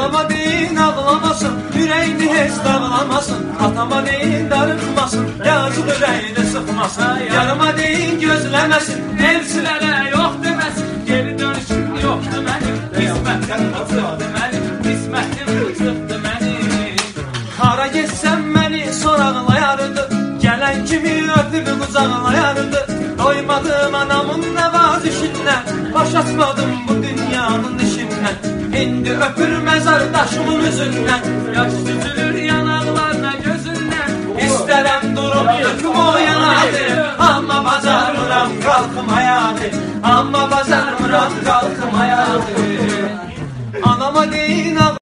Anama deyin ağlamasın, yüreğini heç dağlamasın. Atama deyin darıxmasın, yazıq ürəyini sıxmasın. Yarıma deyin gözləməsin, elçilərə yox deməsin. Geri dönüşüm yoxdur mənim, qismətim uçuqdur mənim, qismətim uçuqdur mənim. Hara geçsəm məni soraqlayardı, gələn kimi öpüb qucaqlayardı. Doymadım anamın nəvazişindən, baş açmadım bu dünyanın işindən. İndi öpür məzar daşımın üzündən, yaş süzülür yanaqlarına gözündən. İstərəm durum yıkım o yanadı, amma bacarmıram qalxmayadı, amma bacarmıram qalxmayadı. Anama deyin